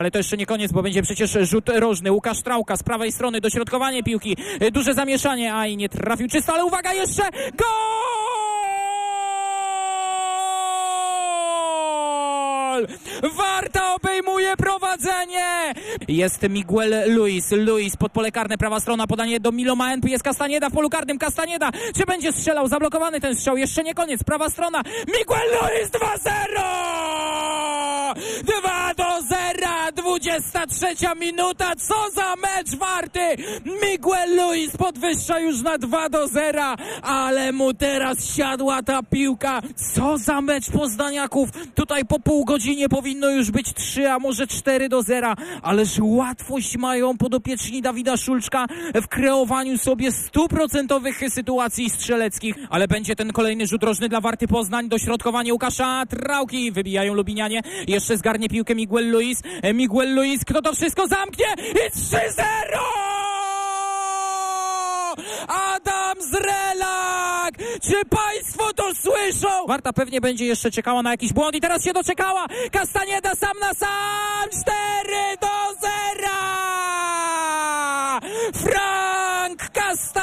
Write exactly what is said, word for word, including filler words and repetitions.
Ale to jeszcze nie koniec, bo będzie przecież rzut rożny. Łukasz Trałka z prawej strony, dośrodkowanie piłki, duże zamieszanie, a i nie trafił czysto, ale uwaga, jeszcze gol! Warta obejmuje prowadzenie! Jest Miguel Luis, Luis pod pole karne, prawa strona, podanie do Miloma Enpy, jest Castañeda w polu karnym, Castañeda, czy będzie strzelał? Zablokowany ten strzał, jeszcze nie koniec, prawa strona, Miguel Luis dwa zero! dwa do zera, dwudziesta trzecia minuta, co za mecz Warty! Miguel Luis podwyższa już na dwa do zera, ale mu teraz siadła ta piłka. Co za mecz poznaniaków! Tutaj po pół godzinie powinno już być trzy, a może cztery do zera, ależ łatwość mają podopieczni Dawida Szulczka w kreowaniu sobie stuprocentowych sytuacji strzeleckich, ale będzie ten kolejny rzut rożny dla Warty Poznań, dośrodkowanie Łukasza Trałki, wybijają Lublinianie, jeszcze zgarnie piłkę Miguel Luis, Miguel Luis, kto to wszystko zamknie i trzy zero! Adam Zrelak! Czy państwo to słyszą? Warta pewnie będzie jeszcze czekała na jakiś błąd i teraz się doczekała. Castañeda sam na sam. cztery do zera! Frank Castañeda